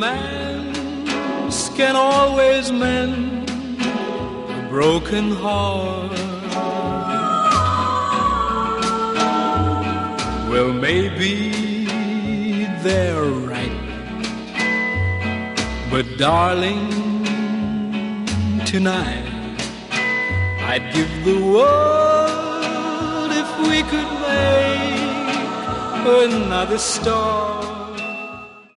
romance can always mend a broken heart. Well, maybe they're right, but darling, tonight I'd give the world if we could make another start.